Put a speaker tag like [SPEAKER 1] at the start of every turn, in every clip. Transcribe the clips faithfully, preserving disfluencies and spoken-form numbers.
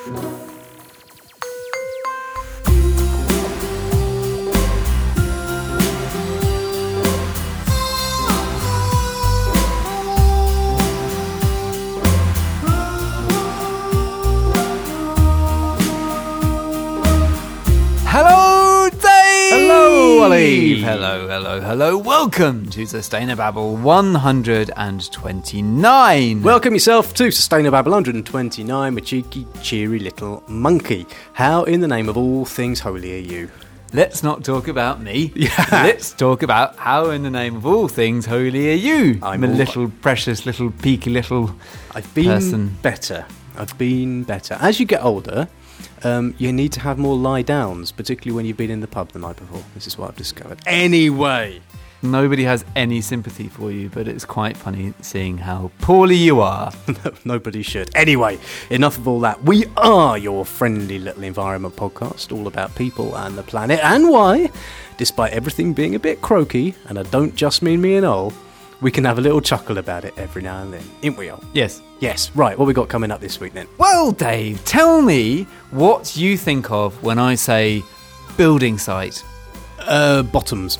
[SPEAKER 1] Hello, Dave!
[SPEAKER 2] Hello, Ollie!
[SPEAKER 1] Hello, hello, hello. Welcome to Sustainababble one hundred twenty-nine.
[SPEAKER 2] Welcome yourself to Sustainababble one hundred twenty-nine, my cheeky, cheery little monkey. How in the name of all things holy are you?
[SPEAKER 1] Let's not talk about me.
[SPEAKER 2] Yeah.
[SPEAKER 1] Let's talk about how in the name of all things holy are you?
[SPEAKER 2] I'm
[SPEAKER 1] a
[SPEAKER 2] all-
[SPEAKER 1] little precious, little peaky little
[SPEAKER 2] I've been
[SPEAKER 1] person.
[SPEAKER 2] better. I've been better. As you get older, um, you need to have more lie-downs, particularly when you've been in the pub the night before. This is what I've discovered. Anyway.
[SPEAKER 1] Nobody has any sympathy for you, but it's quite funny seeing how poorly you are.
[SPEAKER 2] No, nobody should. Anyway, enough of all that. We are your friendly little environment podcast, all about people and the planet, and why, despite everything being a bit croaky, and I don't just mean me and Ol, we can have a little chuckle about it every now and then, ain't we, Ol?
[SPEAKER 1] Yes.
[SPEAKER 2] Yes, right, what we got coming up this week then?
[SPEAKER 1] Well, Dave, tell me what you think of when I say building site.
[SPEAKER 2] Uh, bottoms.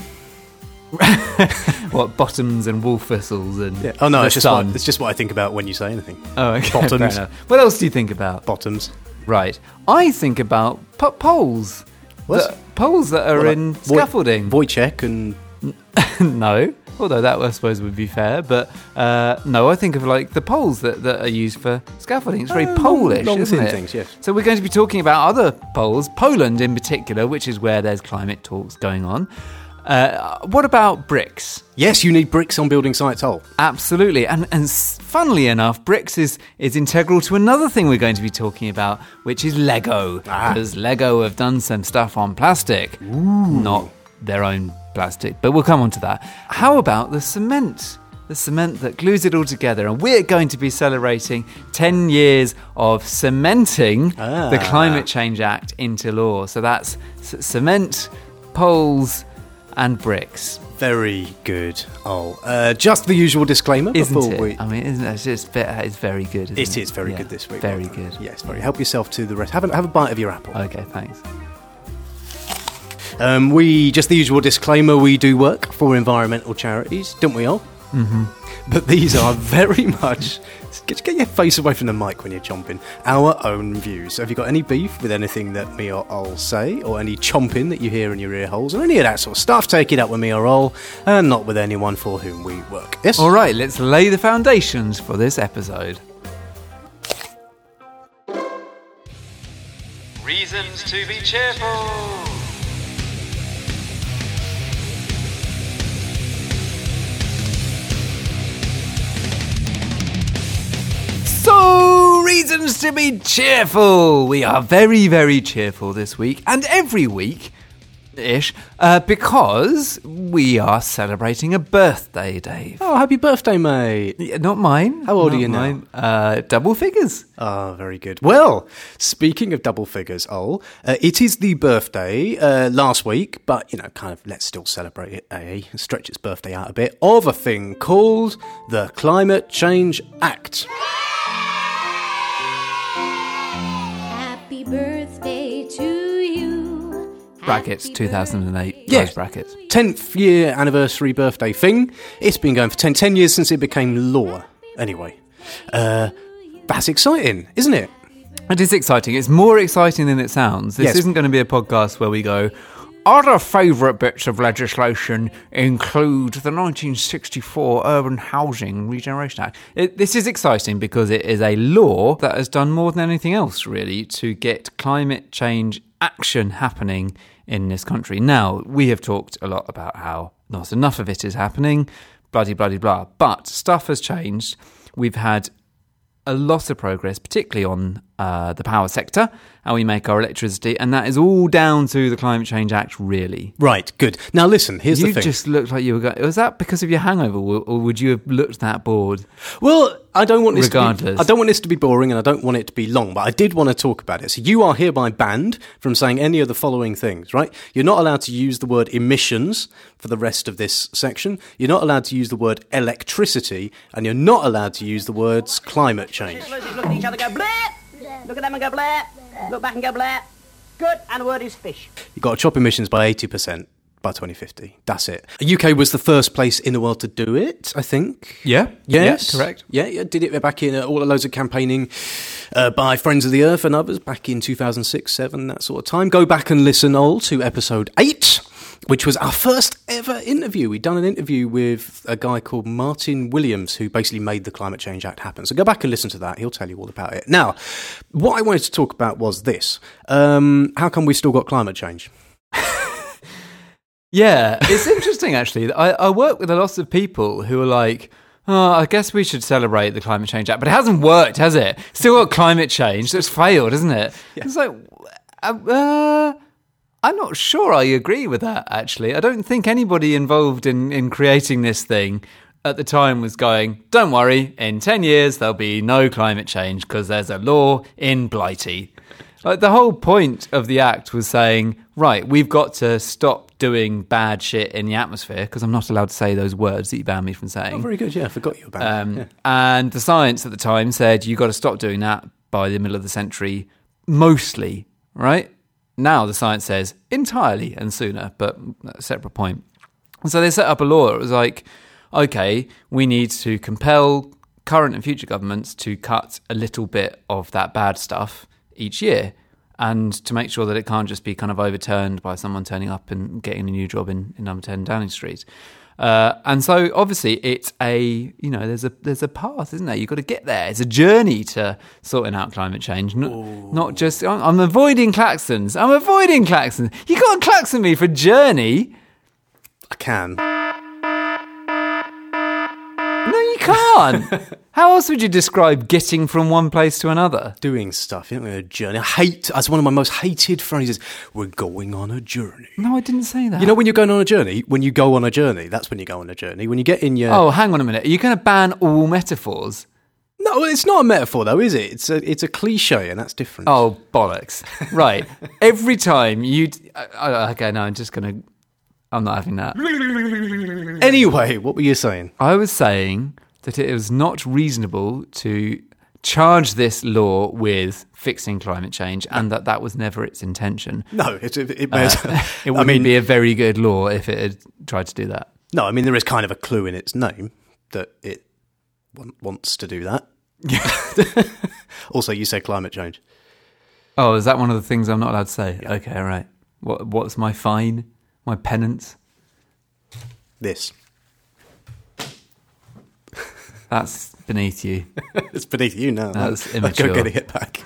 [SPEAKER 1] What, bottoms and wolf whistles and
[SPEAKER 2] Yeah. Oh no,
[SPEAKER 1] the
[SPEAKER 2] it's just,
[SPEAKER 1] sun?
[SPEAKER 2] what, it's just what I think about when you say anything.
[SPEAKER 1] Oh, okay.
[SPEAKER 2] Bottoms.
[SPEAKER 1] Fair enough. What else do you think about?
[SPEAKER 2] Bottoms.
[SPEAKER 1] Right. I think about po- poles.
[SPEAKER 2] What?
[SPEAKER 1] The poles that are
[SPEAKER 2] Well,
[SPEAKER 1] in
[SPEAKER 2] like Woj-
[SPEAKER 1] scaffolding.
[SPEAKER 2] Wojciech and...
[SPEAKER 1] No. Although that, I suppose, would be fair. But uh, no, I think of like the poles that, that are used for scaffolding. It's very
[SPEAKER 2] Oh,
[SPEAKER 1] Polish,
[SPEAKER 2] long, long
[SPEAKER 1] isn't
[SPEAKER 2] thin
[SPEAKER 1] it?
[SPEAKER 2] things, yes.
[SPEAKER 1] So we're going to be talking about other poles, Poland in particular, which is where there's climate talks going on. Uh, what about bricks?
[SPEAKER 2] Yes, you need bricks on building sites, Ol.
[SPEAKER 1] Absolutely. And, and s- funnily enough, bricks is, is integral to another thing we're going to be talking about, which is Lego.
[SPEAKER 2] Ah.
[SPEAKER 1] Because Lego have done some stuff on plastic. Not their own plastic, but we'll come on to that. How about the cement? The cement that glues it all together. And we're going to be celebrating ten years of cementing
[SPEAKER 2] Ah.
[SPEAKER 1] the Climate Change Act into law. So that's c- cement, poles, and bricks.
[SPEAKER 2] Very good, Ol. Uh, just the usual disclaimer
[SPEAKER 1] Isn't
[SPEAKER 2] before
[SPEAKER 1] it?
[SPEAKER 2] we...
[SPEAKER 1] I mean, isn't it? It's just ve- it's very good. Isn't it,
[SPEAKER 2] It is very
[SPEAKER 1] Yeah,
[SPEAKER 2] good this week.
[SPEAKER 1] Very
[SPEAKER 2] Well done.
[SPEAKER 1] good.
[SPEAKER 2] Yes, very. Help yourself to the rest. Have a, have a bite of your apple.
[SPEAKER 1] Okay, thanks.
[SPEAKER 2] Um, we just the usual disclaimer. We do work for environmental charities, don't we all?
[SPEAKER 1] Mm-hmm.
[SPEAKER 2] But these are very much. Get, get your face away from the mic when you're chomping. Our own views. So have you got any beef with anything that me or Ol say, or any chomping that you hear in your ear holes, or any of that sort of stuff? Take it up with me or Ol, and not with anyone for whom we work. Yes.
[SPEAKER 1] All right, let's lay the foundations for this episode.
[SPEAKER 3] Reasons to be cheerful.
[SPEAKER 1] So, reasons to be cheerful. We are very, very cheerful this week, and every week, ish, uh, because we are celebrating a birthday, Dave.
[SPEAKER 2] Oh, happy birthday, mate.
[SPEAKER 1] Yeah, not mine.
[SPEAKER 2] How old are
[SPEAKER 1] Not
[SPEAKER 2] you now?
[SPEAKER 1] mine. Uh, double figures.
[SPEAKER 2] Ah, very good. Well, speaking of double figures, Ol, uh, it is the birthday uh, last week, but, you know, kind of let's still celebrate it, eh? Stretch its birthday out a bit, of a thing called the Climate Change Act.
[SPEAKER 4] Happy birthday to you.
[SPEAKER 1] Brackets,
[SPEAKER 4] Happy
[SPEAKER 1] two thousand eight.
[SPEAKER 2] Yes.
[SPEAKER 1] Close brackets.
[SPEAKER 2] tenth year anniversary birthday thing. It's been going for ten, ten years since it became law. Anyway, uh, that's exciting, isn't it?
[SPEAKER 1] It is exciting. It's more exciting than it sounds. This
[SPEAKER 2] Yes.
[SPEAKER 1] isn't going to be a podcast where we go, other favourite bits of legislation include the nineteen sixty-four Urban Housing Regeneration Act. It, this is exciting because it is a law that has done more than anything else, really, to get climate change action happening in this country. Now, we have talked a lot about how not enough of it is happening, bloody, bloody, blah. But stuff has changed. We've had a lot of progress, particularly on uh, the power sector, how we make our electricity, and that is all down to the Climate Change Act, really.
[SPEAKER 2] Right, good. Now listen, here's
[SPEAKER 1] You
[SPEAKER 2] the thing.
[SPEAKER 1] just looked like you were going... Was that because of your hangover, or would you have looked that bored?
[SPEAKER 2] Well, I don't want this
[SPEAKER 1] Regardless.
[SPEAKER 2] to be, I don't want this to be boring, and I don't want it to be long, but I did want to talk about it. So you are hereby banned from saying any of the following things, right? You're not allowed to use the word emissions for the rest of this section. You're not allowed to use the word electricity, and you're not allowed to use the words climate change.
[SPEAKER 5] Look at them and go bleh. Look back and go bleh. Good, and the word is fish.
[SPEAKER 2] You've got to chop emissions by eighty percent by twenty fifty. That's it. The U K was the first place in the world to do it, I think.
[SPEAKER 1] Yeah.
[SPEAKER 2] Yes.
[SPEAKER 1] Yeah, correct.
[SPEAKER 2] Yeah, yeah. Did it back in uh, all the loads of campaigning uh, by Friends of the Earth and others back in two thousand six, seven, that sort of time. Go back and listen all to episode eight, which was our first ever interview. We'd done an interview with a guy called Martin Williams, who basically made the Climate Change Act happen. So go back and listen to that. He'll tell you all about it. Now, what I wanted to talk about was this. Um, how come we still got climate change?
[SPEAKER 1] Yeah, it's interesting, actually. I, I work with a lot of people who are like, oh, I guess we should celebrate the Climate Change Act. But it hasn't worked, has it? Still got climate change, so it's failed, isn't it? Yeah. It's like, uh, I'm not sure I agree with that, actually. I don't think anybody involved in, in creating this thing at the time was going, don't worry, in ten years there'll be no climate change because there's a law in Blighty. Like, the whole point of the act was saying, right, we've got to stop doing bad shit in the atmosphere, because I'm not allowed to say those words that you banned me from saying.
[SPEAKER 2] Oh, very good, yeah, I forgot you about
[SPEAKER 1] um,
[SPEAKER 2] it. Yeah.
[SPEAKER 1] And the science at the time said you've got to stop doing that by the middle of the century, mostly, right? Now the science says entirely and sooner, but that's a separate point. And so they set up a law. It was like, okay, we need to compel current and future governments to cut a little bit of that bad stuff each year, and to make sure that it can't just be kind of overturned by someone turning up and getting a new job in, in number ten Downing Street. Uh, and so obviously it's a, you know, there's a there's a path, isn't there? You've got to get there. It's a journey to sorting out climate change. N- not just, I'm, I'm avoiding klaxons. I'm avoiding klaxons. You can't klaxon me for journey.
[SPEAKER 2] I can.
[SPEAKER 1] No, you can't. How else would you describe getting from one place to another?
[SPEAKER 2] Doing stuff, you know, a journey. I hate, that's one of my most hated phrases. We're going on a journey.
[SPEAKER 1] No, I didn't say that.
[SPEAKER 2] You know when you're going on a journey? When you go on a journey, that's when you go on a journey. When you get in your...
[SPEAKER 1] Oh, hang on a minute. Are you going to ban all metaphors?
[SPEAKER 2] No, it's not a metaphor though, is it? It's a it's a cliche, and that's different.
[SPEAKER 1] Oh, bollocks. Right. Every time you... Uh, okay, no, I'm just going to... I'm not having that.
[SPEAKER 2] Anyway, what were you saying?
[SPEAKER 1] I was saying that it was not reasonable to charge this law with fixing climate change, and that that was never its intention.
[SPEAKER 2] No, it, it, it, uh,
[SPEAKER 1] it wouldn't I mean, be a very good law if it had tried to do that.
[SPEAKER 2] No, I mean, there is kind of a clue in its name that it wants to do that. Also, you said climate change.
[SPEAKER 1] Oh, is that one of the things I'm not allowed to say? Yeah. Okay, all right. What, what's my fine? My penance?
[SPEAKER 2] This.
[SPEAKER 1] That's beneath you.
[SPEAKER 2] It's beneath you now.
[SPEAKER 1] That's
[SPEAKER 2] I'm
[SPEAKER 1] immature.
[SPEAKER 2] going to get it back.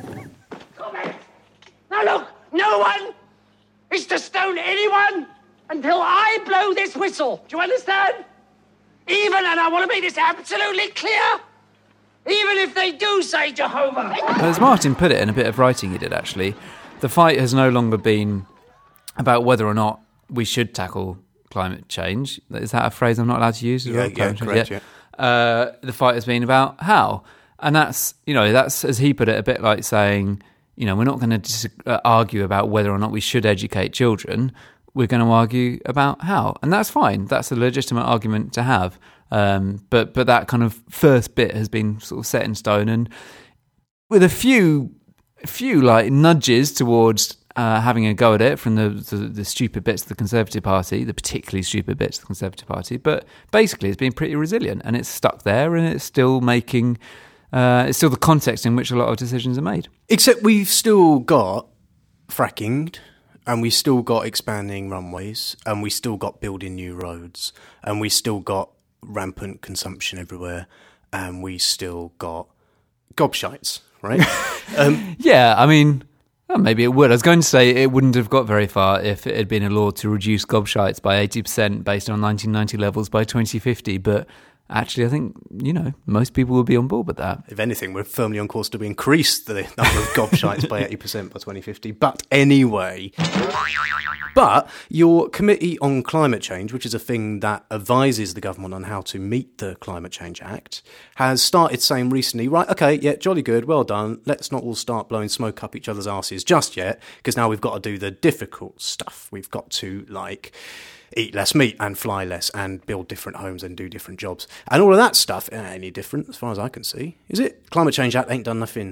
[SPEAKER 5] Now look, no one is to stone anyone until I blow this whistle. Do you understand? Even, and I want to make this absolutely clear, even if they do say Jehovah.
[SPEAKER 1] As Martin put it in a bit of writing he did, actually, the fight has no longer been about whether or not we should tackle climate change. Is that a phrase I'm not allowed to use?
[SPEAKER 2] Yeah, yeah, correct, yeah.
[SPEAKER 1] Uh, the fight has been about how. And that's, you know, that's, as he put it, a bit like saying, you know, we're not going to dis- uh, argue about whether or not we should educate children. We're going to argue about how. And that's fine. That's a legitimate argument to have. Um, but but that kind of first bit has been sort of set in stone, and with a few, few like nudges towards uh, having a go at it from the, the the stupid bits of the Conservative Party, the particularly stupid bits of the Conservative Party. But basically, it's been pretty resilient, and it's stuck there, and it's still making, uh, it's still the context in which a lot of decisions are made.
[SPEAKER 2] Except we've still got fracking, and we still got expanding runways, and we still got building new roads, and we still got rampant consumption everywhere, and we still got gobshites, right? um,
[SPEAKER 1] yeah, I mean, well, maybe it would. I was going to say it wouldn't have got very far if it had been a law to reduce gobshites by eighty percent based on nineteen ninety levels by twenty fifty, but actually I think, you know, most people would be on board with that.
[SPEAKER 2] If anything, we're firmly on course to increase the number of gobshites by eighty percent by twenty fifty. But anyway... But your Committee on Climate Change, which is a thing that advises the government on how to meet the Climate Change Act, has started saying recently, right, okay, yeah, jolly good, well done, let's not all start blowing smoke up each other's arses just yet, because now we've got to do the difficult stuff. We've got to, like, eat less meat and fly less and build different homes and do different jobs. And all of that stuff ain't any different as far as I can see. Is it? Climate Change Act ain't done nothing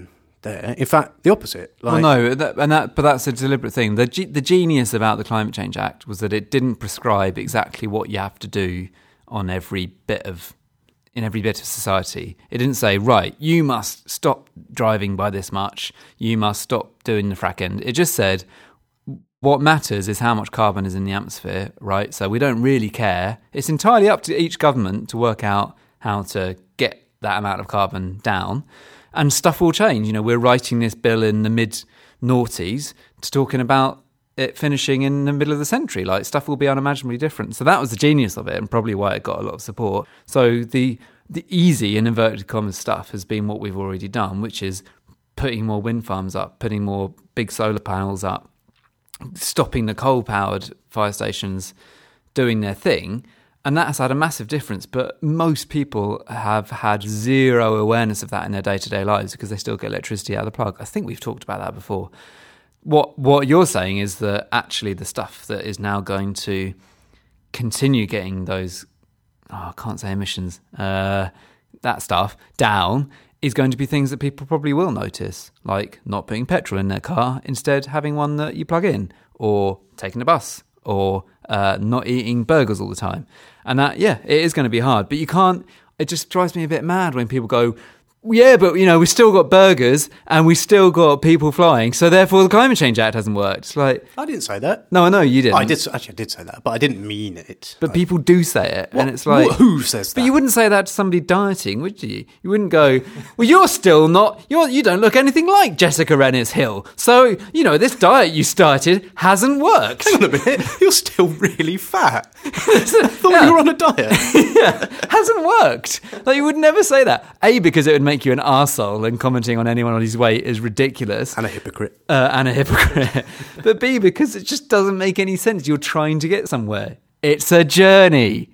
[SPEAKER 2] there. In fact, the opposite. Like,
[SPEAKER 1] well, no, that, and that, but that's a deliberate thing. The ge- the genius about the Climate Change Act was that it didn't prescribe exactly what you have to do on every bit of in every bit of society. It didn't say, right, you must stop driving by this much. You must stop doing the fracking. It just said, what matters is how much carbon is in the atmosphere, right? So we don't really care. It's entirely up to each government to work out how to get that amount of carbon down. And stuff will change. You know, we're writing this bill in the mid-noughties to talking about it finishing in the middle of the century. Like, stuff will be unimaginably different. So that was the genius of it, and probably why it got a lot of support. So the the easy, in inverted commas, stuff has been what we've already done, which is putting more wind farms up, putting more big solar panels up, stopping the coal-powered fire stations doing their thing. And that has had a massive difference, but most people have had zero awareness of that in their day-to-day lives because they still get electricity out of the plug. I think we've talked about that before. What what you're saying is that actually the stuff that is now going to continue getting those, oh, I can't say emissions, uh, that stuff down is going to be things that people probably will notice, like not putting petrol in their car, instead having one that you plug in, or taking a bus, or uh, not eating burgers all the time. And that, yeah, it is going to be hard. But you can't, it just drives me a bit mad when people go, yeah, but, you know, we've still got burgers and we still got people flying, so therefore the Climate Change Act hasn't worked. It's like,
[SPEAKER 2] I didn't say that.
[SPEAKER 1] no, I know you didn't.
[SPEAKER 2] I did. Actually, I did say that, but I didn't mean it.
[SPEAKER 1] But
[SPEAKER 2] Like,
[SPEAKER 1] people do say it,
[SPEAKER 2] what-
[SPEAKER 1] and it's like,
[SPEAKER 2] what- who says that?
[SPEAKER 1] But you wouldn't say that to somebody dieting, would you? You wouldn't go, well, you're still not, you're, you don't look anything like Jessica Rennis Hill. So, you know, this diet you started hasn't worked.
[SPEAKER 2] Hang on a minute, you're still really fat. I thought
[SPEAKER 1] Yeah.
[SPEAKER 2] you were on a diet.
[SPEAKER 1] Yeah, hasn't worked. Like, you would never say that. A, because it would make you an arsehole, and commenting on anyone on his weight is ridiculous.
[SPEAKER 2] And a hypocrite.
[SPEAKER 1] Uh, and a hypocrite. But B, because it just doesn't make any sense. You're trying to get somewhere. It's a journey.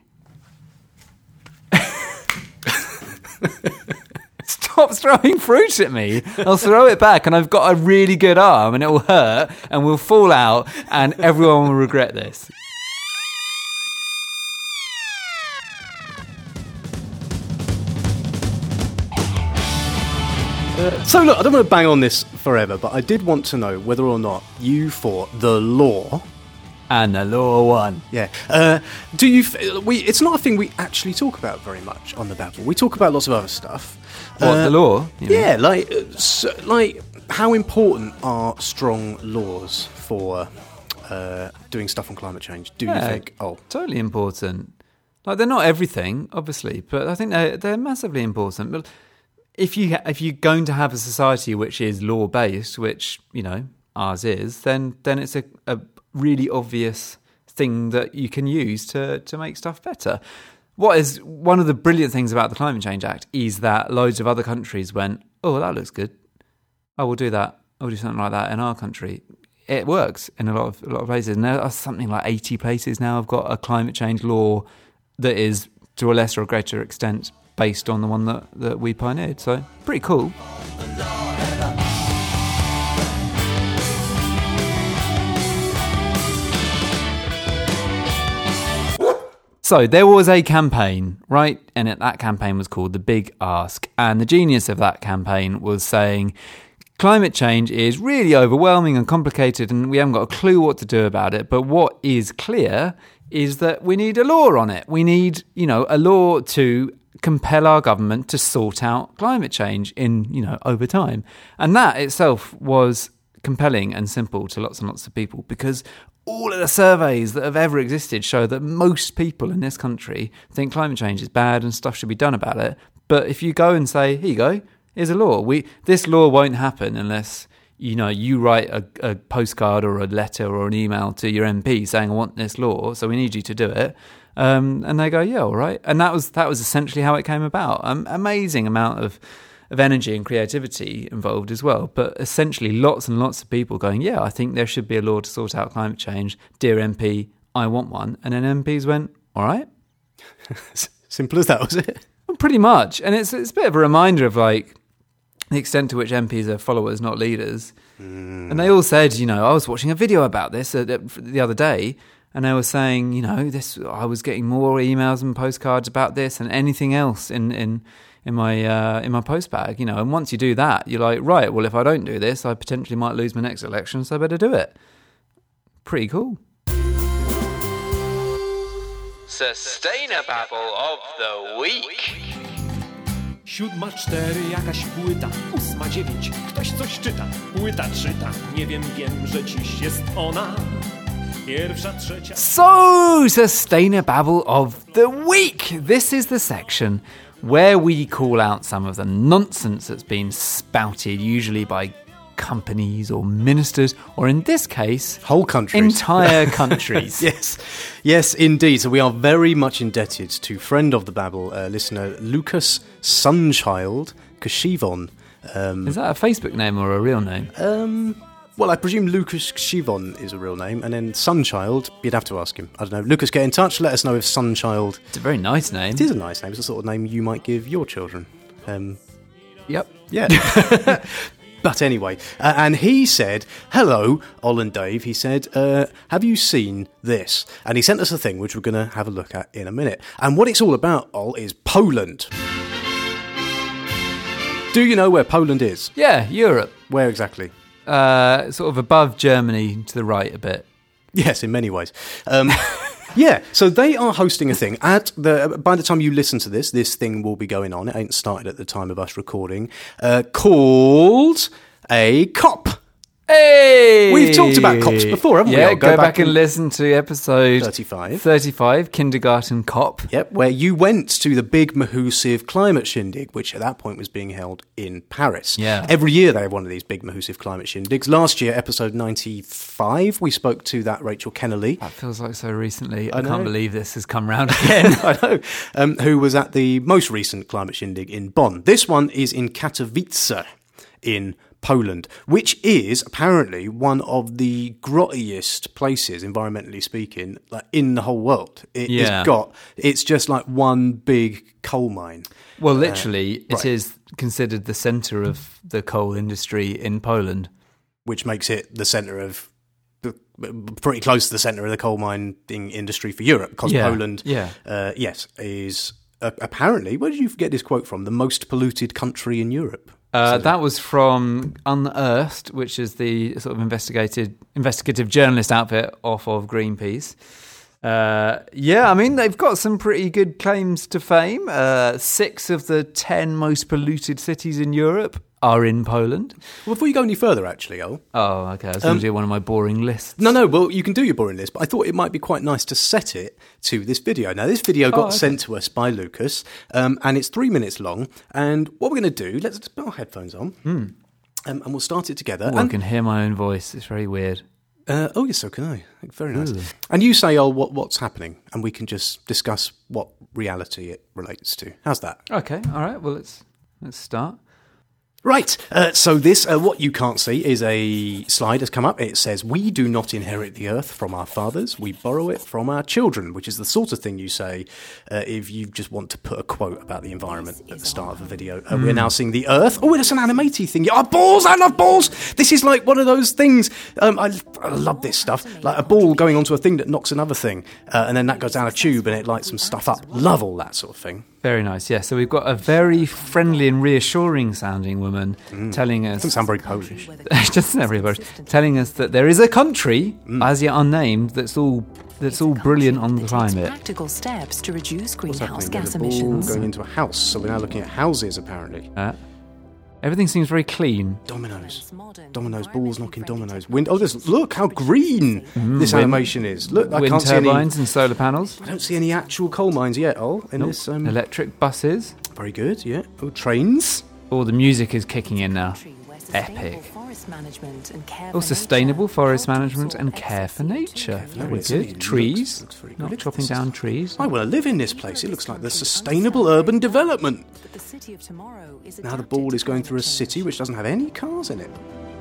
[SPEAKER 1] Stop throwing fruit at me. I'll throw it back, and I've got a really good arm, and it will hurt, and we'll fall out, and everyone will regret this.
[SPEAKER 2] So look, I don't want to bang on this forever, but I did want to know whether or not you thought the law.
[SPEAKER 1] And the law won.
[SPEAKER 2] Yeah. Uh, do you? F- we. It's not a thing we actually talk about very much on the Babble. We talk about lots of other stuff.
[SPEAKER 1] What,
[SPEAKER 2] Uh,
[SPEAKER 1] the law? You mean?
[SPEAKER 2] Yeah, like, uh, so, like how important are strong laws for uh, doing stuff on climate change? Do you
[SPEAKER 1] Yeah,
[SPEAKER 2] think? Oh,
[SPEAKER 1] totally important. Like, they're not everything, obviously, but I think they're, they're massively important. But if you ha- if you're going to have a society which is law based, which, you know, ours is, then then it's a, a really obvious thing that you can use to to make stuff better. What is one of the brilliant things about the Climate Change Act is that loads of other countries went, oh, that looks good. Oh, we'll do that. We'll do something like that in our country. It works in a lot of a lot of places. And there are something like eighty places now have got a climate change law that is, to a lesser or greater extent, based on the one that, that we pioneered. So, pretty cool. So there was a campaign, right? And it, that campaign was called The Big Ask. And the genius of that campaign was saying climate change is really overwhelming and complicated and we haven't got a clue what to do about it. But what is clear is that we need a law on it. We need, you know, a law to compel our government to sort out climate change in, you know, over time. And that itself was compelling and simple to lots and lots of people, because all of the surveys that have ever existed show that most people in this country think climate change is bad and stuff should be done about it. But if you go and say, here you go, here's a law. We this law won't happen unless, you know, you write a, a postcard or a letter or an email to your M P saying, I want this law, so we need you to do it. Um, and they go, yeah, all right. And that was that was essentially how it came about. Um, amazing amount of of energy and creativity involved as well. But essentially lots and lots of people going, yeah, I think there should be a law to sort out climate change. Dear M P, I want one. And then M Ps went, all right.
[SPEAKER 2] simple as that, was it?
[SPEAKER 1] Well, pretty much. And it's, it's a bit of a reminder of like the extent to which M Ps are followers, not leaders. Mm. And they all said, you know, I was watching a video about this uh, the other day, and they were saying, you know, this I was getting more emails and postcards about this than anything else in in in my uh, in my post bag, you know. And once you do that, you're like, right, well, if I don't do this, I potentially might lose my next election, so I better do it. Pretty cool.
[SPEAKER 3] Sustainababble of the Week.
[SPEAKER 6] Siódma, cztery, jakaś płyta. Ósma, dziewięć, ktoś coś czyta. Płyta czyta, nie wiem, wiem, że dziś jest ona. Pierwsza, trzecia...
[SPEAKER 1] So, Sustainababble of the Week. This is the section where we call out some of the nonsense that's been spouted, usually by companies or ministers, or in this case,
[SPEAKER 2] whole countries.
[SPEAKER 1] Entire countries.
[SPEAKER 2] Yes, yes, indeed. So we are very much indebted to friend of the Babble, uh, listener Lucas Sunchild Kashivon. Um,
[SPEAKER 1] Is that a Facebook name or a real name?
[SPEAKER 2] Um, well, I presume Lucas Kashivon is a real name, and then Sunchild, you'd have to ask him. I don't know. Lucas, get in touch. Let us know if Sunchild...
[SPEAKER 1] It's a very nice name.
[SPEAKER 2] It is a nice name. It's the sort of name you might give your children. Um,
[SPEAKER 1] yep.
[SPEAKER 2] Yeah. But anyway, uh, and he said, hello, Ol and Dave. He said, uh, have you seen this? And he sent us a thing which we're going to have a look at in a minute. And what it's all about, Ol, is Poland. Do you know where Poland is?
[SPEAKER 1] Yeah, Europe.
[SPEAKER 2] Where exactly?
[SPEAKER 1] Uh, sort of above Germany to the right a bit.
[SPEAKER 2] Yes, in many ways. Um, yeah, so they are hosting a thing at the. By the time you listen to this, this thing will be going on. It ain't started at the time of us recording. Uh, called a COP.
[SPEAKER 1] Hey!
[SPEAKER 2] We've talked about COPs before, haven't
[SPEAKER 1] yeah,
[SPEAKER 2] we?
[SPEAKER 1] Go, go back, back and, and listen to episode
[SPEAKER 2] thirty-five.
[SPEAKER 1] thirty-five, Kindergarten COP.
[SPEAKER 2] Yep, where you went to the big Mahusive climate shindig, which at that point was being held in Paris.
[SPEAKER 1] Yeah.
[SPEAKER 2] Every year they have one of these big Mahusive climate shindigs. Last year, episode ninety-five, we spoke to that Rachel Kennelly.
[SPEAKER 1] That feels like so recently. I,
[SPEAKER 2] I
[SPEAKER 1] can't believe this has come round again.
[SPEAKER 2] I know. Um, who was at the most recent climate shindig in Bonn. This one is in Katowice in Poland, which is apparently one of the grottiest places, environmentally speaking, like in the whole world. It,
[SPEAKER 1] yeah.
[SPEAKER 2] It's got, it's just like one big coal mine.
[SPEAKER 1] Well, literally,
[SPEAKER 2] uh,
[SPEAKER 1] it
[SPEAKER 2] right.
[SPEAKER 1] is considered the centre of the coal industry in Poland.
[SPEAKER 2] Which makes it the centre of, pretty close to the centre of the coal mining industry for Europe, because
[SPEAKER 1] yeah.
[SPEAKER 2] Poland,
[SPEAKER 1] yeah.
[SPEAKER 2] Uh, yes, is uh, apparently, where did you get this quote from? The most polluted country in Europe.
[SPEAKER 1] Uh,
[SPEAKER 2] so,
[SPEAKER 1] that was from Unearthed, which is the sort of investigated, investigative journalist outfit off of Greenpeace. Uh, yeah, I mean, they've got some pretty good claims to fame. Uh, six of the ten most polluted cities in Europe are in Poland.
[SPEAKER 2] Well, before you go any further, actually, Al.
[SPEAKER 1] Oh, okay. I was going
[SPEAKER 2] Um,
[SPEAKER 1] to do one of my boring lists.
[SPEAKER 2] No, no, well, you can do your boring list, but I thought it might be quite nice to set it to this video. Now, this video got
[SPEAKER 1] Oh, okay.
[SPEAKER 2] sent to us by Lucas, um, and it's three minutes long. And what we're going to do, let's just put our headphones on, um, and we'll start it together.
[SPEAKER 1] Oh, I
[SPEAKER 2] and,
[SPEAKER 1] can hear my own voice. It's very weird.
[SPEAKER 2] uh, oh, yes, so can I. Very nice.
[SPEAKER 1] Ooh.
[SPEAKER 2] And you say, oh, what, what's happening, and we can just discuss what reality it relates to. How's that?
[SPEAKER 1] Okay, all right. Well, let's let's start.
[SPEAKER 2] Right, uh, so this, uh, what you can't see, is a slide has come up. It says, we do not inherit the earth from our fathers, we borrow it from our children, which is the sort of thing you say uh, if you just want to put a quote about the environment at the start of a video. Uh,
[SPEAKER 1] Mm.
[SPEAKER 2] We're now seeing the earth. Oh, it's an animated thing. Oh, balls, I love balls! This is like one of those things, um, I, I love this stuff, like a ball going onto a thing that knocks another thing, uh, and then that goes down a tube and it lights some stuff up. Love all that sort of thing.
[SPEAKER 1] Very nice, yeah. So we've got a very friendly and reassuring sounding woman telling us...
[SPEAKER 2] Doesn't sound very Polish.
[SPEAKER 1] It doesn't sound very Polish. Telling us that there is a country, as yet unnamed, that's all that's all brilliant on the climate.
[SPEAKER 7] Practical steps to reduce
[SPEAKER 2] What's
[SPEAKER 7] greenhouse
[SPEAKER 2] happening?
[SPEAKER 7] gas
[SPEAKER 2] There's a ball
[SPEAKER 7] emissions.
[SPEAKER 2] going into a house, so we're now looking at houses, apparently.
[SPEAKER 1] Uh, everything seems very clean.
[SPEAKER 2] Dominoes. Dominoes, balls knocking dominoes. Wind. Oh, there's, look how green this
[SPEAKER 1] wind-
[SPEAKER 2] animation is. Look, I
[SPEAKER 1] Wind
[SPEAKER 2] can't see any.
[SPEAKER 1] turbines and solar panels.
[SPEAKER 2] I don't see any actual coal mines yet, oh, in this. Um,
[SPEAKER 1] Electric buses.
[SPEAKER 2] very good, yeah. Oh, trains.
[SPEAKER 1] Oh, the music is kicking in now. Epic. Oh, sustainable forest management and care for nature. Very
[SPEAKER 2] it's- it
[SPEAKER 1] good.
[SPEAKER 2] looks-
[SPEAKER 1] Trees.
[SPEAKER 2] looks very
[SPEAKER 1] Not
[SPEAKER 2] good.
[SPEAKER 1] chopping down trees.
[SPEAKER 2] I want to live in this place. It looks like the sustainable urban development. Now the ball is going through a city which doesn't have any cars in it.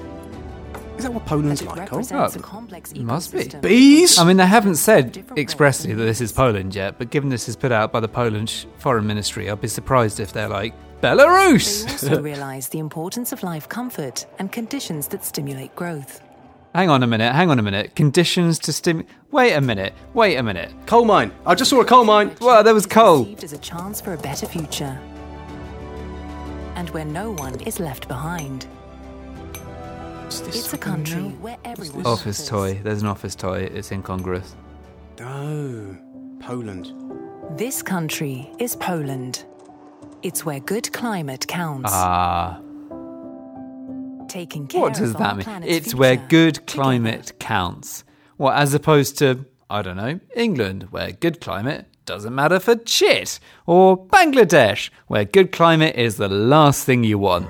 [SPEAKER 2] Is that what Poland's like, oh?
[SPEAKER 1] It must be.
[SPEAKER 2] Bees?
[SPEAKER 1] I mean, they haven't said expressly that this is Poland yet, but given this is put out by the Polish Foreign Ministry, I'd be surprised if they're like, Belarus!
[SPEAKER 7] They also realise the importance of life comfort and conditions that stimulate growth.
[SPEAKER 1] Hang on a minute, hang on a minute. Conditions to stim... Wait a minute, wait a minute.
[SPEAKER 2] Coal mine. I just saw a coal mine.
[SPEAKER 1] Well, there was coal.
[SPEAKER 7] Perceived as a chance for a better future. And where no one is left behind. It's a country where everyone...
[SPEAKER 1] Office
[SPEAKER 7] suffers.
[SPEAKER 1] toy. There's an office toy. It's incongruous.
[SPEAKER 2] Oh, Poland.
[SPEAKER 7] This country is Poland. It's where good climate counts.
[SPEAKER 1] Ah.
[SPEAKER 7] Taking care
[SPEAKER 1] What does
[SPEAKER 7] of
[SPEAKER 1] that
[SPEAKER 7] our
[SPEAKER 1] mean?
[SPEAKER 7] planet's
[SPEAKER 1] It's where
[SPEAKER 7] future
[SPEAKER 1] good climate counts. What, as opposed to, I don't know, England, where good climate doesn't matter for shit. Or Bangladesh, where good climate is the last thing you want.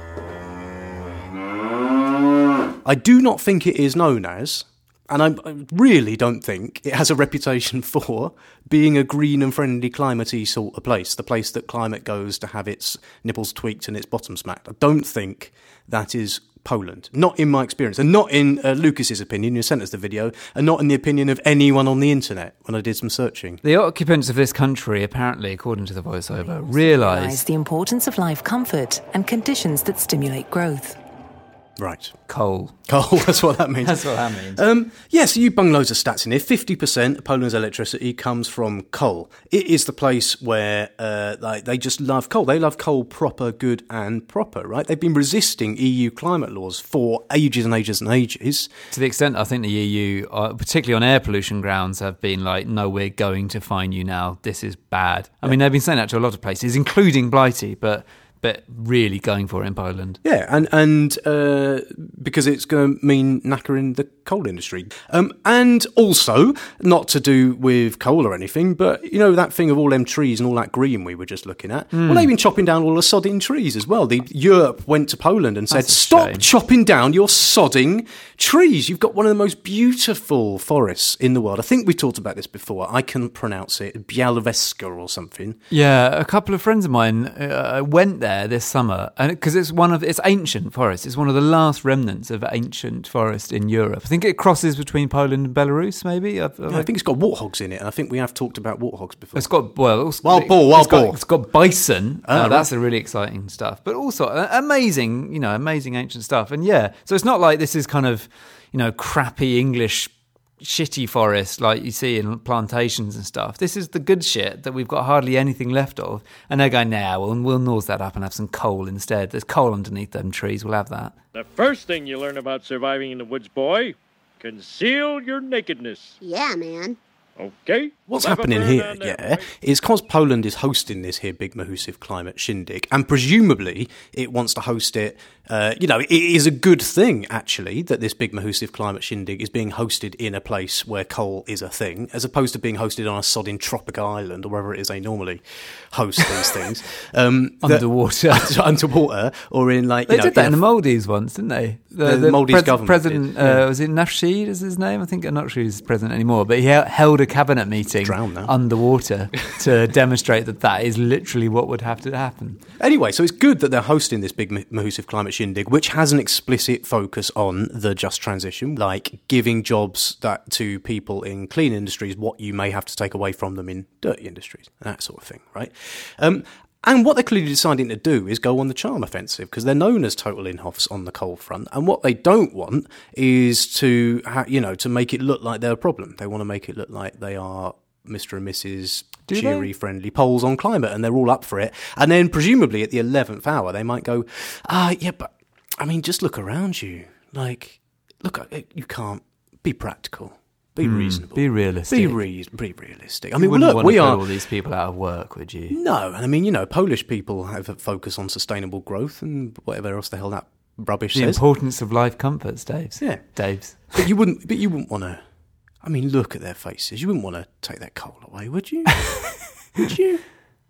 [SPEAKER 2] I do not think it is known as, and I I really don't think it has a reputation for being a green and friendly climatey sort of place, the place that climate goes to have its nipples tweaked and its bottom smacked. I don't think that is Poland. Not in my experience, and not in uh, Lucas's opinion, who sent us the video, and not in the opinion of anyone on the internet when I did some searching.
[SPEAKER 1] The occupants of this country, apparently, according to the voiceover,
[SPEAKER 7] Realise
[SPEAKER 1] realise...
[SPEAKER 7] the importance of life comfort and conditions that stimulate growth.
[SPEAKER 2] Right.
[SPEAKER 1] Coal.
[SPEAKER 2] Coal, that's what that means.
[SPEAKER 1] That's what that means.
[SPEAKER 2] Um, yeah, so you bung loads of stats in here. fifty percent of Poland's electricity comes from coal. It is the place where uh, like, they just love coal. They love coal proper, good and proper, right? They've been resisting E U climate laws for ages and ages and ages.
[SPEAKER 1] To the extent I think the E U, uh, particularly on air pollution grounds, have been like, no, we're going to fine you now. This is bad. I mean, they've been saying that to a lot of places, including Blighty, but... but really going for it in Poland.
[SPEAKER 2] Yeah, and and uh, because it's going to mean knackering the coal industry. Um, and also, not to do with coal or anything, but, you know, that thing of all them trees and all that green we were just looking at,
[SPEAKER 1] Mm.
[SPEAKER 2] well, they've been chopping down all the sodding trees as well. The Europe went to Poland and said,
[SPEAKER 1] That's a
[SPEAKER 2] stop
[SPEAKER 1] shame.
[SPEAKER 2] chopping down your sodding trees. You've got one of the most beautiful forests in the world. I think we talked about this before. I can pronounce it, Białowieska or something.
[SPEAKER 1] Yeah, a couple of friends of mine uh, went there this summer, and because it's one of it's ancient forest. It's one of the last remnants of ancient forest in Europe. I think it crosses between Poland and Belarus. Maybe I've, I've
[SPEAKER 2] Yeah, I think it's got warthogs in it, and I think we have talked about warthogs before.
[SPEAKER 1] It's got well, also,
[SPEAKER 2] Wild boar, wild
[SPEAKER 1] it's got,
[SPEAKER 2] boar.
[SPEAKER 1] It's got bison.
[SPEAKER 2] Ah,
[SPEAKER 1] uh,
[SPEAKER 2] right.
[SPEAKER 1] That's a really exciting stuff. But also uh, amazing, you know, amazing ancient stuff. And yeah, so it's not like this is kind of, you know, crappy English shitty forest like you see in plantations and stuff. This is the good shit that we've got hardly anything left of. And they're going, nah, we'll, we'll nose that up and have some coal instead. There's coal underneath them trees. We'll have that.
[SPEAKER 8] The first thing you learn about surviving in the woods, boy, conceal your nakedness.
[SPEAKER 4] Yeah, man.
[SPEAKER 8] Okay?
[SPEAKER 2] What's
[SPEAKER 8] Slap a
[SPEAKER 2] happening
[SPEAKER 8] bird
[SPEAKER 2] here,
[SPEAKER 8] on that,
[SPEAKER 2] yeah,
[SPEAKER 8] boy.
[SPEAKER 2] is because Poland is hosting this here big Mahusive climate shindig, and presumably it wants to host it, uh, you know, it is a good thing, actually, that this big Mahusive climate shindig is being hosted in a place where coal is a thing, as opposed to being hosted on a sodding tropical island, or wherever it is they normally host these things. Um, that-
[SPEAKER 1] Underwater.
[SPEAKER 2] underwater, or in, like, you
[SPEAKER 1] They
[SPEAKER 2] know...
[SPEAKER 1] did that in
[SPEAKER 2] a-
[SPEAKER 1] the Maldives once, didn't they?
[SPEAKER 2] The Maldives government
[SPEAKER 1] President,
[SPEAKER 2] did, yeah.
[SPEAKER 1] uh, was it Nasheed is his name? I think I'm not sure he's president anymore, but he he- held a cabinet meeting
[SPEAKER 2] Drowned now.
[SPEAKER 1] underwater to demonstrate that that is literally what would have to happen.
[SPEAKER 2] Anyway, so it's good that they're hosting this big Mahusive climate shindig, which has an explicit focus on the just transition, like giving jobs that to people in clean industries what you may have to take away from them in dirty industries, that sort of thing, right? Um, and what they're clearly deciding to do is go on the charm offensive, because they're known as total in-hoffs on the coal front. And what they don't want is to, ha- you know, to make it look like they're a problem. They want to make it look like they are Mister and Missus
[SPEAKER 1] Do they?
[SPEAKER 2] cheery, friendly polls on climate, and they're all up for it. And then presumably at the eleventh hour, they might go, ah, yeah, but I mean, just look around you. Like, look, you can't be practical. Be reasonable.
[SPEAKER 1] Be realistic.
[SPEAKER 2] Be, re- be realistic. I
[SPEAKER 1] You
[SPEAKER 2] mean,
[SPEAKER 1] wouldn't
[SPEAKER 2] look,
[SPEAKER 1] want
[SPEAKER 2] we
[SPEAKER 1] to
[SPEAKER 2] are...
[SPEAKER 1] put all these people out of work, would you?
[SPEAKER 2] No, and I mean, you know, Polish people have a focus on sustainable growth and whatever else the hell that rubbish
[SPEAKER 1] The
[SPEAKER 2] says.
[SPEAKER 1] importance of life comforts, Dave's.
[SPEAKER 2] Yeah.
[SPEAKER 1] Dave's.
[SPEAKER 2] But you wouldn't. But you wouldn't want to. I mean, look at their faces. You wouldn't want to take that coal away, would you? Would you?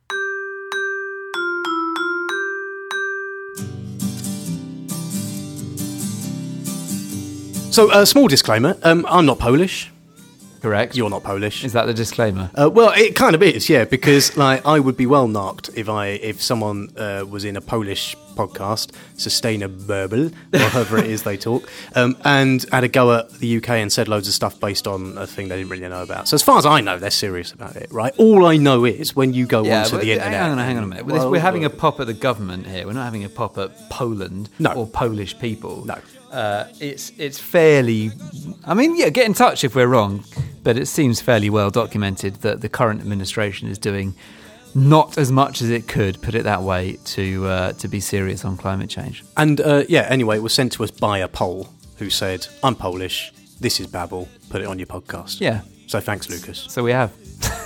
[SPEAKER 2] So, a uh, small disclaimer. Um, I'm not Polish.
[SPEAKER 1] Correct.
[SPEAKER 2] You're not Polish.
[SPEAKER 1] Is that the disclaimer?
[SPEAKER 2] Uh, well, it kind of is, yeah, because like I would be well knocked if I if someone uh, was in a Polish podcast, Sustainable, or however it is they talk, um, and had a go at the U K and said loads of stuff based on a thing they didn't really know about. So as far as I know, they're serious about it, right? All I know is when you go
[SPEAKER 1] Yeah,
[SPEAKER 2] onto
[SPEAKER 1] but
[SPEAKER 2] the internet...
[SPEAKER 1] hang on, hang on a minute.
[SPEAKER 2] Well,
[SPEAKER 1] we're having a pop at the government here. We're not having a pop at Poland
[SPEAKER 2] No.
[SPEAKER 1] or Polish people.
[SPEAKER 2] No.
[SPEAKER 1] Uh, it's it's fairly... I mean, yeah, get in touch if we're wrong, but it seems fairly well documented that the current administration is doing not as much as it could, put it that way, to uh, to be serious on climate change.
[SPEAKER 2] And uh, yeah, anyway, it was sent to us by a Pole who said, I'm Polish, this is Babble, put it on your podcast.
[SPEAKER 1] Yeah.
[SPEAKER 2] So thanks, Lucas.
[SPEAKER 1] So we have.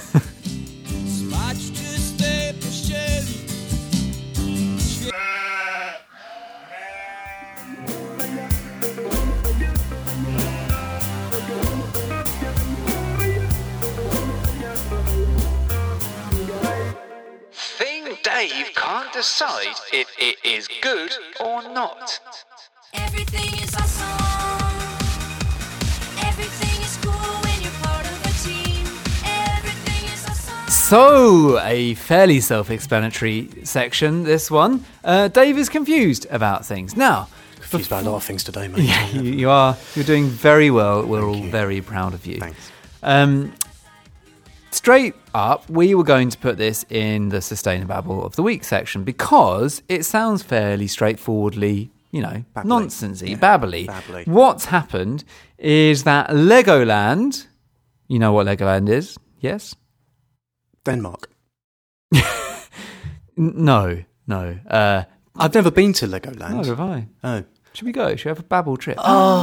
[SPEAKER 3] Thing Dave can't decide if it is good or not.
[SPEAKER 4] Everything is awesome. Everything is cool when you're part of a team. Everything is awesome.
[SPEAKER 1] So, a fairly self-explanatory section, this one. Uh, Dave is confused about things. Now,
[SPEAKER 2] Confused by a lot of things today, mate.
[SPEAKER 1] yeah, you, you are. You're doing very well. We're all very proud of you.
[SPEAKER 2] Thanks.
[SPEAKER 1] Um, straight up, we were going to put this in the Sustainable of the Week section because it sounds fairly straightforwardly, you know,
[SPEAKER 2] Babbly.
[SPEAKER 1] nonsensy,
[SPEAKER 2] Yeah,
[SPEAKER 1] babbly.
[SPEAKER 2] babbly.
[SPEAKER 1] What's happened is that Legoland, you know what Legoland is, yes?
[SPEAKER 2] Denmark.
[SPEAKER 1] N- no, no. Uh,
[SPEAKER 2] I've never been to Legoland.
[SPEAKER 1] neither have I.
[SPEAKER 2] Oh.
[SPEAKER 1] Should we go? Should we have a babble trip?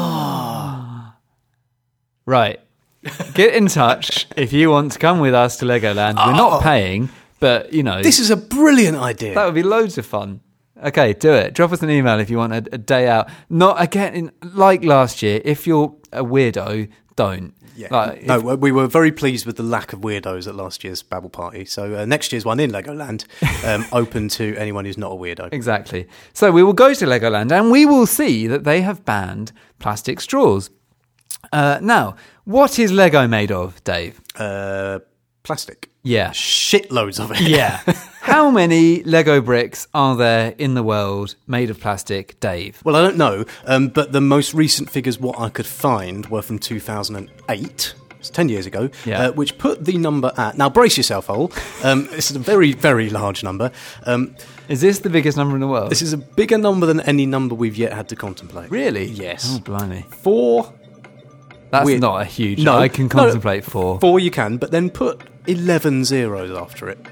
[SPEAKER 1] Oh. Right. Get in touch if you want to come with us to Legoland. We're not paying, but, you know...
[SPEAKER 2] This is a brilliant idea.
[SPEAKER 1] That would be loads of fun. Okay, do it. Drop us an email if you want a, a day out. Not, again, in, like last year, if you're a weirdo, don't.
[SPEAKER 2] Yeah.
[SPEAKER 1] Like,
[SPEAKER 2] no,
[SPEAKER 1] if-
[SPEAKER 2] we were very pleased with the lack of weirdos at last year's Babble Party. So uh, next year's one in Legoland, um, open to anyone who's not a weirdo.
[SPEAKER 1] Exactly. So we will go to Legoland and we will see that they have banned plastic straws. Uh, now, what is Lego made of, Dave?
[SPEAKER 2] Uh, plastic.
[SPEAKER 1] Yeah.
[SPEAKER 2] Shitloads of it.
[SPEAKER 1] Yeah. How many Lego bricks are there in the world made of plastic, Dave?
[SPEAKER 2] Well, I don't know, um, but the most recent figures, what I could find, were from two thousand eight. It's ten years ago,
[SPEAKER 1] Yeah.
[SPEAKER 2] uh, which put the number at... Now, brace yourself, Hole. Um, this is a very, very large number. Um,
[SPEAKER 1] Is this the biggest number in the world?
[SPEAKER 2] this is a bigger number than any number we've yet had to contemplate.
[SPEAKER 1] Really?
[SPEAKER 2] Yes.
[SPEAKER 1] Oh, blimey.
[SPEAKER 2] Four...
[SPEAKER 1] That's
[SPEAKER 2] Weird.
[SPEAKER 1] not a huge...
[SPEAKER 2] No,
[SPEAKER 1] I can
[SPEAKER 2] no,
[SPEAKER 1] contemplate four.
[SPEAKER 2] Four you can, but then put eleven zeros after it.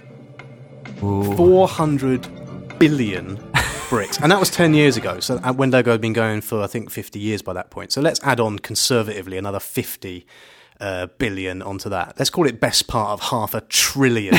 [SPEAKER 2] four hundred billion bricks. And that was ten years ago. So uh, when Lego had been going for, I think, fifty years by that point. So let's add on conservatively another fifty uh, billion onto that. Let's call it best part of half a trillion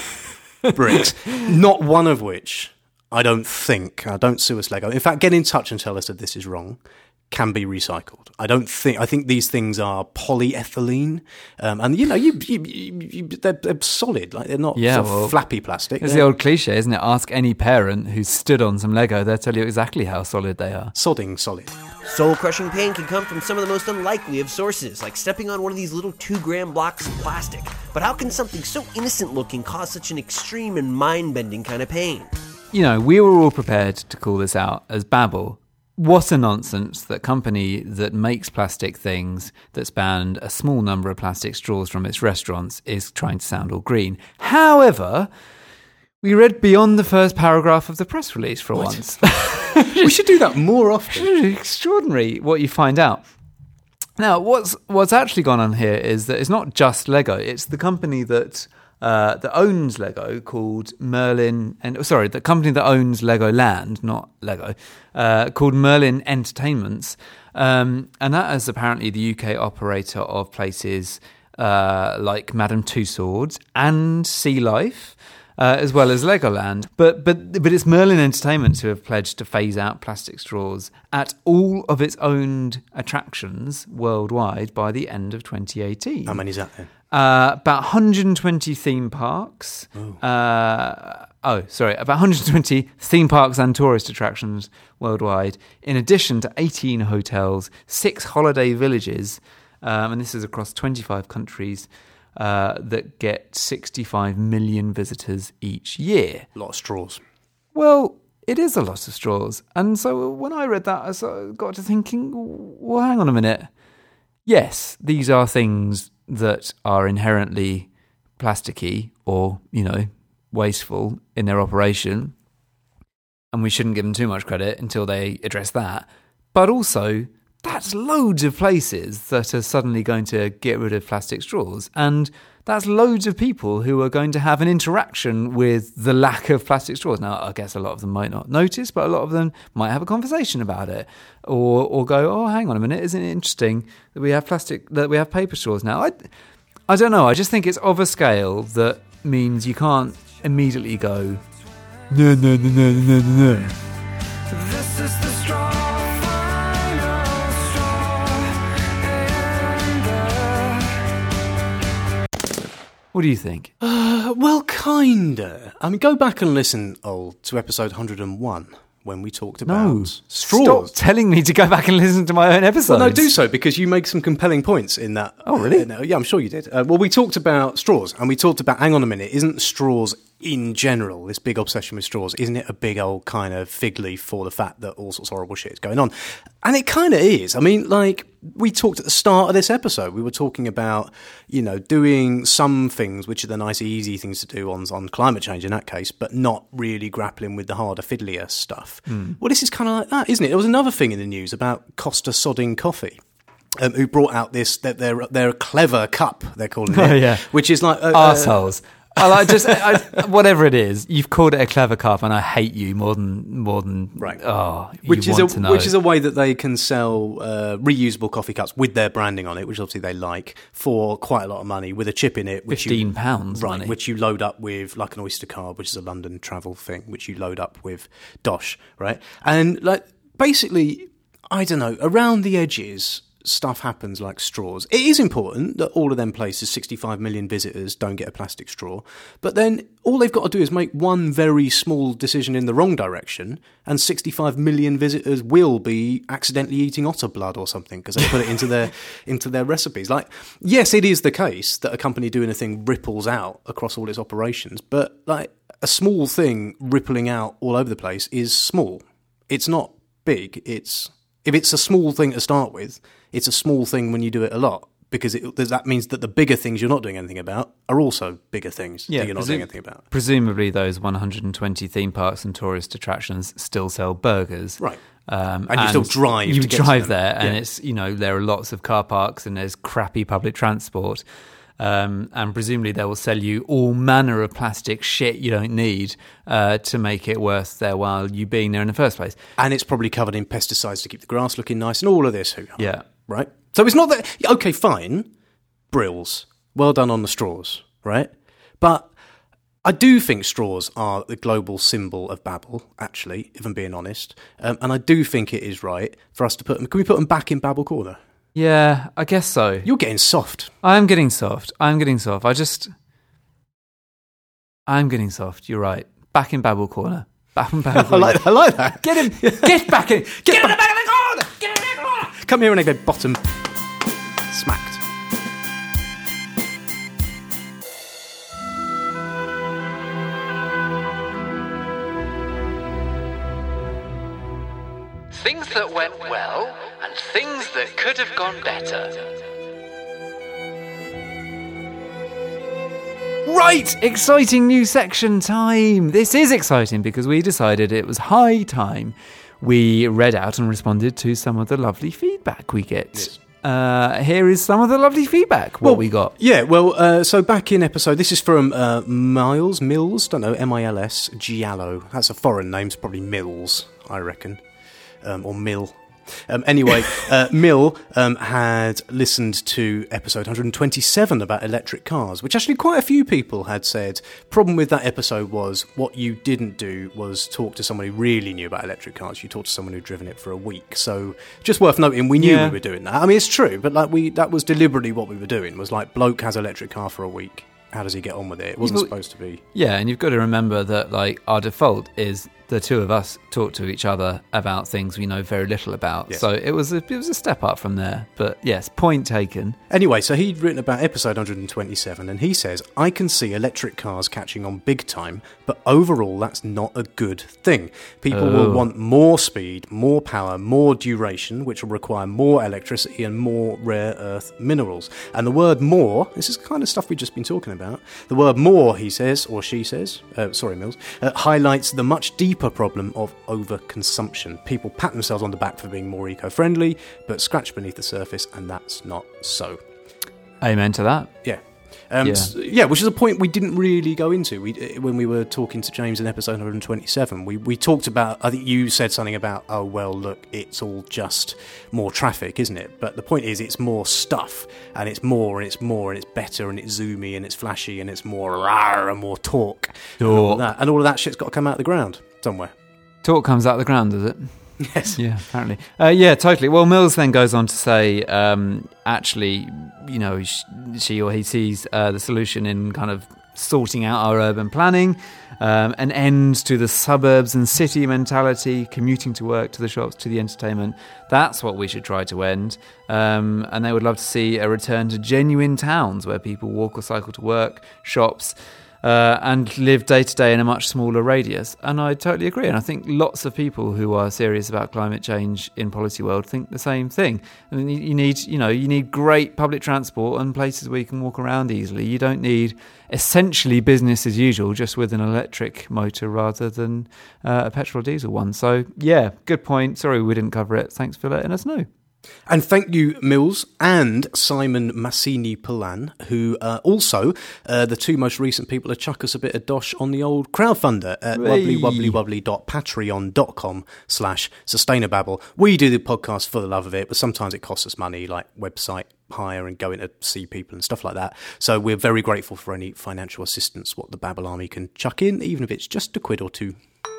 [SPEAKER 2] bricks. Not one of which, I don't think, I don't sue us, Lego. In fact, get in touch and tell us that this is wrong. Can be recycled. I don't think. I think these things are polyethylene, um, and you know, you, you, you, you they're, they're solid. Like they're not
[SPEAKER 1] Yeah,
[SPEAKER 2] sort of
[SPEAKER 1] well,
[SPEAKER 2] flappy plastic.
[SPEAKER 1] It's
[SPEAKER 2] They're
[SPEAKER 1] the old cliche, isn't it? Ask any parent who's stood on some Lego. They'll tell you exactly how solid they are.
[SPEAKER 2] sodding solid.
[SPEAKER 9] Soul-crushing pain can come from some of the most unlikely of sources, like stepping on one of these little two-gram blocks of plastic. But how can something so innocent-looking cause such an extreme and mind-bending kind of pain?
[SPEAKER 1] You know, we were all prepared to call this out as babble. What a nonsense that company that makes plastic things that's banned a small number of plastic straws from its restaurants is trying to sound all green. However, we read beyond the first paragraph of the press release for once.
[SPEAKER 2] We should do that more often.
[SPEAKER 1] Extraordinary what you find out. Now, what's what's actually gone on here is that it's not just Lego. It's the company that uh, that owns Lego called Merlin, and sorry, the company that owns Legoland, not Lego, uh, called Merlin Entertainments, um, and that is apparently the U K operator of places uh, like Madame Tussauds and Sea Life. Uh, as well as Legoland. But but but it's Merlin Entertainments who have pledged to phase out plastic straws at all of its owned attractions worldwide by the end of twenty eighteen.
[SPEAKER 2] How many is that then?
[SPEAKER 1] Uh, about one hundred twenty theme parks. Oh. Uh, oh, sorry, about one hundred twenty theme parks and tourist attractions worldwide, in addition to eighteen hotels, six holiday villages, um, and this is across twenty-five countries, Uh, that get sixty-five million visitors each year.
[SPEAKER 2] A lot of straws.
[SPEAKER 1] Well, it is a lot of straws. And so when I read that, I sort of got to thinking, well, hang on a minute. Yes, these are things that are inherently plasticky or, you know, wasteful in their operation. And we shouldn't give them too much credit until they address that. But also, that's loads of places that are suddenly going to get rid of plastic straws. And that's loads of people who are going to have an interaction with the lack of plastic straws. Now, I guess a lot of them might not notice, but a lot of them might have a conversation about it, or or go, "Oh, hang on a minute, isn't it interesting that we have plastic, that we have paper straws now?" I, I don't know. I just think it's of a scale that means you can't immediately go, "No, no, no, no, no, no, no."
[SPEAKER 10] This is the straw, final straw, and
[SPEAKER 1] What do you think?
[SPEAKER 2] Uh, well, kinda. I mean, go back and listen, old, to episode one hundred and one when we talked about
[SPEAKER 1] No.
[SPEAKER 2] straws.
[SPEAKER 1] Stop telling me to go back and listen to my own episodes.
[SPEAKER 2] Well, no, do so, because you make some compelling points in that.
[SPEAKER 1] Oh, really?
[SPEAKER 2] Uh, no, yeah, I'm sure you did. Uh, well, we talked about straws, and we talked about, hang on a minute, isn't straws in general, this big obsession with straws, isn't it a big old kind of fig leaf for the fact that all sorts of horrible shit is going on? And it kind of is. I mean, like, we talked at the start of this episode, we were talking about, you know, doing some things, which are the nice, easy things to do on, on climate change in that case, but not really grappling with the harder, fiddlier stuff.
[SPEAKER 1] Mm.
[SPEAKER 2] Well, this is kind of like that, isn't it? There was another thing in the news about Costa Sodding Coffee. Um, who brought out this, that they're, they're a clever cup, they're calling it.
[SPEAKER 1] Oh, yeah.
[SPEAKER 2] Which is like... Uh,
[SPEAKER 1] Arseholes. I like just I, whatever it is, you've called it a clever cup, and I hate you more than more than
[SPEAKER 2] right.
[SPEAKER 1] Oh, you
[SPEAKER 2] which is
[SPEAKER 1] want
[SPEAKER 2] a
[SPEAKER 1] to know.
[SPEAKER 2] which is a way that they can sell uh, reusable coffee cups with their branding on it, which obviously they like, for quite a lot of money, with a chip in it, which
[SPEAKER 1] fifteen
[SPEAKER 2] you,
[SPEAKER 1] pounds,
[SPEAKER 2] right?
[SPEAKER 1] money.
[SPEAKER 2] Which you load up with like an Oyster card, which is a London travel thing, which you load up with Dosh, right? And like basically, I don't know, around the edges, stuff happens like straws. It is important that all of them places, sixty-five million visitors, don't get a plastic straw. But then all they've got to do is make one very small decision in the wrong direction, and sixty-five million visitors will be accidentally eating otter blood or something because they put it into their into their recipes. Like, yes, it is the case that a company doing a thing ripples out across all its operations, but like a small thing rippling out all over the place is small. It's not big. It's if it's a small thing to start with, it's a small thing when you do it a lot, because it, that means that the bigger things you're not doing anything about are also bigger things
[SPEAKER 1] Yeah,
[SPEAKER 2] that you're not
[SPEAKER 1] presum-
[SPEAKER 2] doing anything about.
[SPEAKER 1] Presumably, those one hundred twenty theme parks and tourist attractions still sell burgers,
[SPEAKER 2] Right.
[SPEAKER 1] Um,
[SPEAKER 2] And you still drive
[SPEAKER 1] You
[SPEAKER 2] to get to
[SPEAKER 1] drive
[SPEAKER 2] them.
[SPEAKER 1] there, and
[SPEAKER 2] Yeah.
[SPEAKER 1] it's, you know, there are lots of car parks and there's crappy public transport. Um, and presumably they will sell you all manner of plastic shit you don't need uh, to make it worth their while you being there in the first place.
[SPEAKER 2] And it's probably covered in pesticides to keep the grass looking nice and all of this.
[SPEAKER 1] Yeah.
[SPEAKER 2] Right? So it's not that... Okay, fine. Brills. Well done on the straws, right? But I do think straws are the global symbol of Babel, actually, if I'm being honest. Um, and I do think it is right for us to put them... Can we put them back in Babel Corner?
[SPEAKER 1] Yeah, I guess so.
[SPEAKER 2] You're getting soft.
[SPEAKER 1] I'm getting soft. I'm getting soft. I just... I'm getting soft. You're right. Back in Babel Corner. Back in Babel
[SPEAKER 2] I
[SPEAKER 1] Corner.
[SPEAKER 2] like, I like that.
[SPEAKER 1] Get him! Get back in! Get,
[SPEAKER 2] Get
[SPEAKER 1] in the
[SPEAKER 2] back-
[SPEAKER 1] back of the corner! Get in the back of the corner!
[SPEAKER 2] Come here and I go bottom. Smacked.
[SPEAKER 3] Things that went well and things that could have gone better.
[SPEAKER 1] Right! Exciting new section time! This is exciting because we decided it was high time we read out and responded to some of the lovely feedback we get.
[SPEAKER 2] Yes.
[SPEAKER 1] Uh, here is some of the lovely feedback. What
[SPEAKER 2] Well,
[SPEAKER 1] we got?
[SPEAKER 2] Yeah, well, uh, so back in episode, this is from uh, Miles, Mills, don't know, M I L S, Giallo. That's a foreign name, it's probably Mills, I reckon, um, or Mill. Um, anyway, uh, Mill um, had listened to episode one hundred twenty-seven about electric cars, which actually quite a few people had said. Problem with that episode was what you didn't do was talk to someone who really knew about electric cars. You talked to someone who'd driven it for a week. So just worth noting, we knew
[SPEAKER 1] Yeah.
[SPEAKER 2] we were doing that. I mean, it's true, but like we that was deliberately what we were doing. Was like, bloke has electric car for a week. How does he get on with it? It wasn't
[SPEAKER 1] Well,
[SPEAKER 2] supposed to be.
[SPEAKER 1] Yeah, and you've got to remember that, like, our default is the two of us talk to each other about things we know very little about.
[SPEAKER 2] Yes.
[SPEAKER 1] So it was a, it was a step up from there. But yes, point taken.
[SPEAKER 2] Anyway, so he'd written about episode one hundred twenty-seven, and he says, I can see electric cars catching on big time, but overall that's not a good thing. People
[SPEAKER 1] Oh.
[SPEAKER 2] will want more speed, more power, more duration, which will require more electricity and more rare earth minerals. And the word more, this is the kind of stuff we've just been talking about, the word more, he says, or she says, uh, sorry Mills, uh, highlights the much deeper problem of overconsumption. People pat themselves on the back for being more eco-friendly, but scratch beneath the surface, and that's not so.
[SPEAKER 1] Amen to that.
[SPEAKER 2] Yeah. Um,
[SPEAKER 1] Yeah.
[SPEAKER 2] s- yeah, which is a point we didn't really go into we, uh, when we were talking to James in episode one hundred twenty-seven. We we talked about, I think you said something about, oh, well, look, it's all just more traffic, isn't it? But the point is, it's more stuff, and it's more, and it's more, and it's better, and it's zoomy, and it's flashy, and it's more rawr, and more torque. And all, of that. and all of that shit's got to come out of the ground somewhere.
[SPEAKER 1] Talk comes out of the ground, does it?
[SPEAKER 2] Yes.
[SPEAKER 1] Yeah, apparently. Uh, yeah, totally. Well, Mills then goes on to say, um, actually, you know, sh- she or he sees uh, the solution in kind of sorting out our urban planning, um, an end to the suburbs and city mentality, commuting to work, to the shops, to the entertainment. That's what we should try to end. Um, and they would love to see a return to genuine towns where people walk or cycle to work, shops, Uh, and live day to day in a much smaller radius. And I totally agree. And I think lots of people who are serious about climate change in policy world think the same thing. I mean, you, you need, you know, you need great public transport and places where you can walk around easily. You don't need essentially business as usual, just with an electric motor rather than uh, a petrol diesel one. So yeah, good point. Sorry we didn't cover it. Thanks for letting us know.
[SPEAKER 2] And thank you, Mills and Simon Massini Palan, who uh, also, uh, the two most recent people to chuck us a bit of dosh on the old crowdfunder at
[SPEAKER 1] Hey.
[SPEAKER 2] wobblywobbly.patreon.com slash sustainababble. We do the podcast for the love of it, but sometimes it costs us money, like website hire and going to see people and stuff like that. So we're very grateful for any financial assistance what the Babble Army can chuck in, even if it's just a quid or two.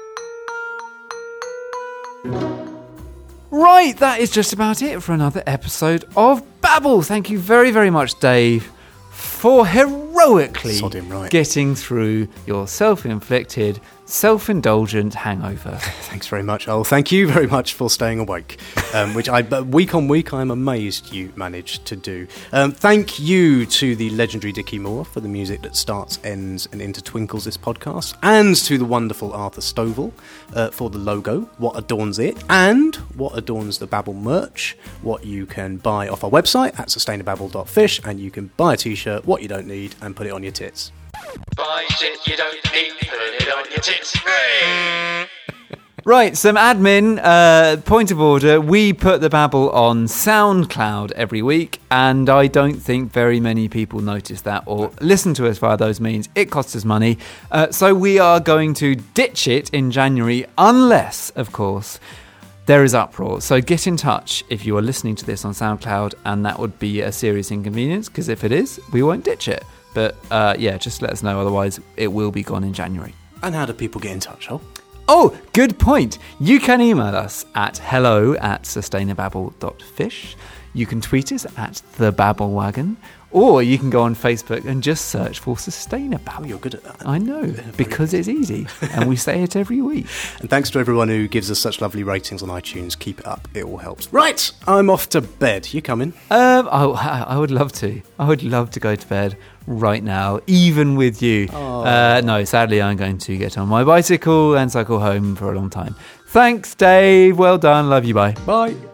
[SPEAKER 1] Right, that is just about it for another episode of Babble. Thank you very, very much, Dave, for heroically
[SPEAKER 2] Sod him right.
[SPEAKER 1] getting through your self-inflicted, self-indulgent hangover.
[SPEAKER 2] Thanks very much. Oh, thank you very much for staying awake, um, which I but week on week I'm amazed you managed to do. Um, thank you to the legendary Dickie Moore for the music that starts, ends, and intertwinkles this podcast, and to the wonderful Arthur Stovall uh, for the logo, what adorns it, and what adorns the Babble merch, what you can buy off our website at sustainababble dot fish, and you can buy a t-shirt, what you don't need, and put it on your tits.
[SPEAKER 3] Buy shit you don't need, put it on your tits. Hey!
[SPEAKER 1] Right, some admin, uh, point of order. We put the Babble on SoundCloud every week, and I don't think very many people notice that or listen to us via those means. It costs us money. Uh, so we are going to ditch it in January, unless, of course, there is uproar. So get in touch if you are listening to this on SoundCloud, and that would be a serious inconvenience, because if it is, we won't ditch it. But uh, yeah, just let us know, otherwise it will be gone in January.
[SPEAKER 2] And how do people get in touch, oh?
[SPEAKER 1] Oh, good point. You can email us at hello at sustainababble dot fish. You can tweet us at the Babblewagon, or you can go on Facebook and just search for Sustainababble.
[SPEAKER 2] Oh, you're good at that.
[SPEAKER 1] I know, because it's easy, and we say it every week.
[SPEAKER 2] And thanks to everyone who gives us such lovely ratings on iTunes. Keep it up, it all helps. Right, I'm off to bed. You coming?
[SPEAKER 1] Um, I, I would love to. I would love to go to bed right now, even with you. Uh, no, sadly, I'm going to get on my bicycle and cycle home for a long time. Thanks, Dave. Well done. Love you. Bye.
[SPEAKER 2] Bye.